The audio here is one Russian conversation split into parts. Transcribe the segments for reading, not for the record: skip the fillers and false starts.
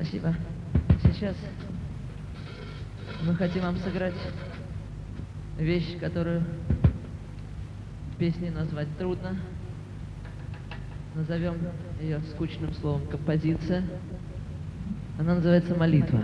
Спасибо. Сейчас мы хотим вам сыграть вещь, которую песней назвать трудно. Назовем ее скучным словом «композиция». Она называется «Молитва».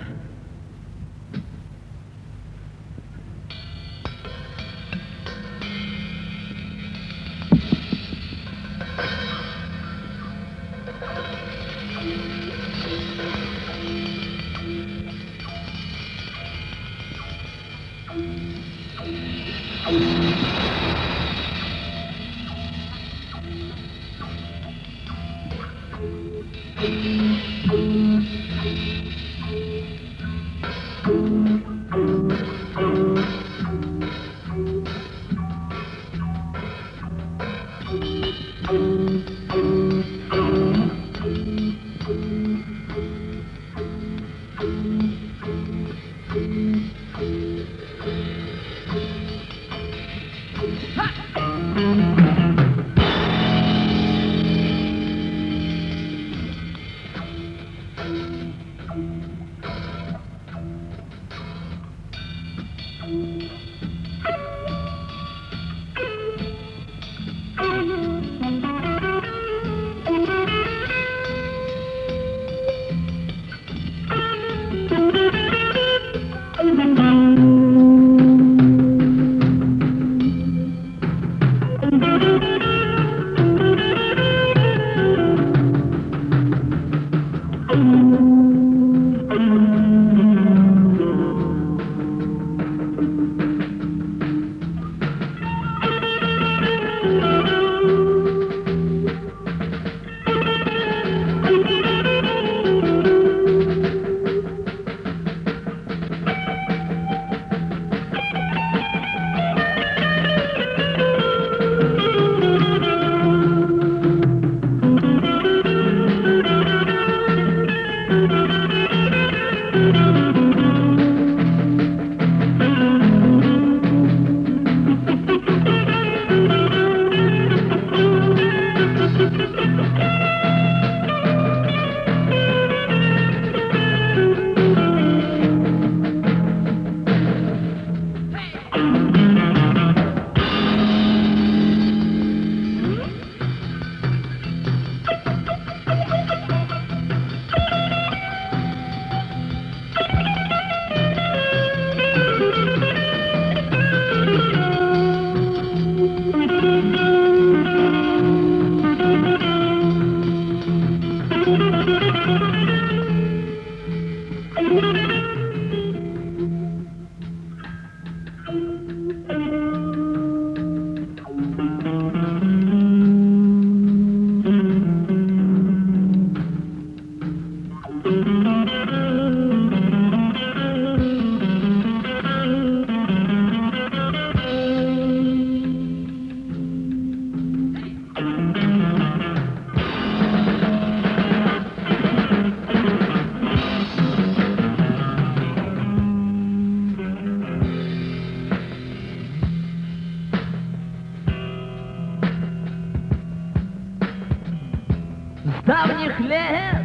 С давних лет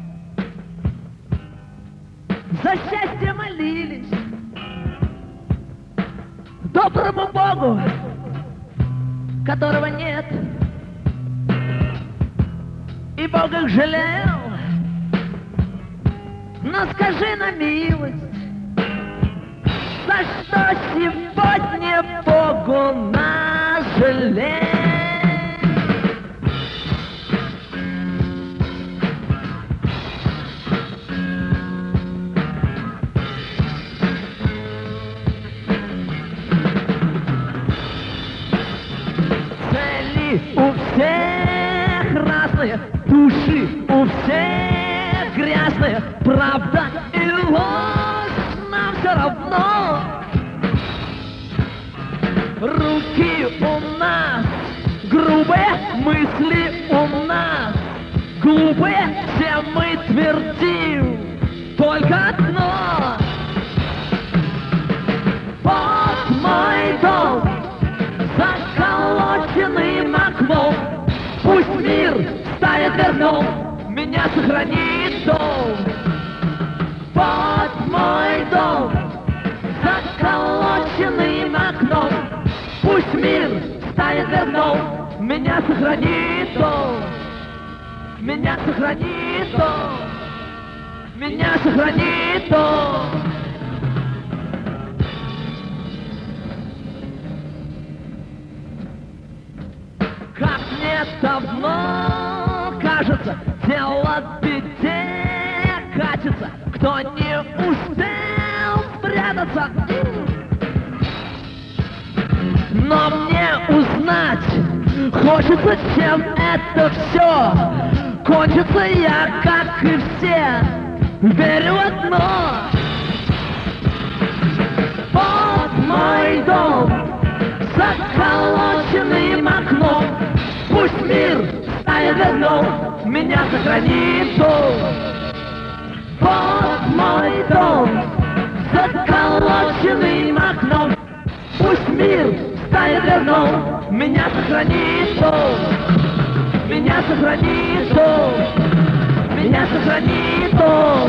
за счастье молились доброму Богу, которого нет, и Бог их жалел. Но скажи на милость, за что сегодня Богу нас жалеть? У всех разные, души у всех грязные, правда и ложь нам все равно. Руки у нас грубые, мысли у нас глупые, все мы твердим только одно: вот мой дом, заколоченный окном, пусть мир станет вернем, меня сохранит дом. станет верном. Меня сохранит он, меня сохранит он, меня сохранит он. Как мне давно кажется, дело в беде катится, кто не успел спрятаться. Но мне узнать хочется, чем это все кончится. Я, как и все, верю в одно: вот мой дом, заколоченным окном. Пусть мир станет верном, меня сохранит он. Вот мой дом, заколоченным окном. Пусть мир станет верном, меня сохранит он, меня сохранит он, меня сохранит он.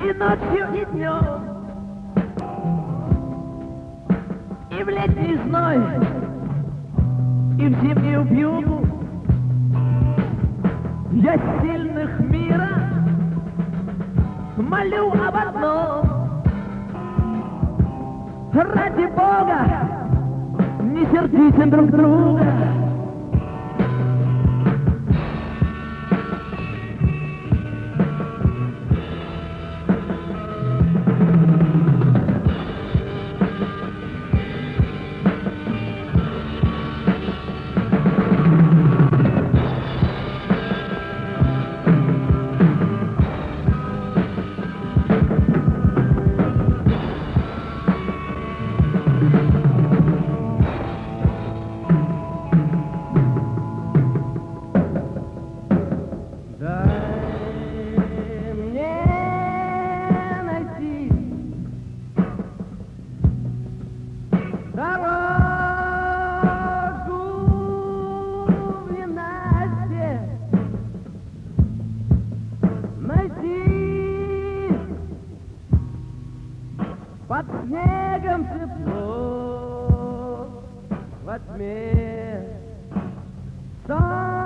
и ночью, и днем, и в летний зной, и в зимнюю вьюгу. Я сильных мира молю об одном: ради Бога не сердите друг друга. Под снегом тепло, во тьме солнце.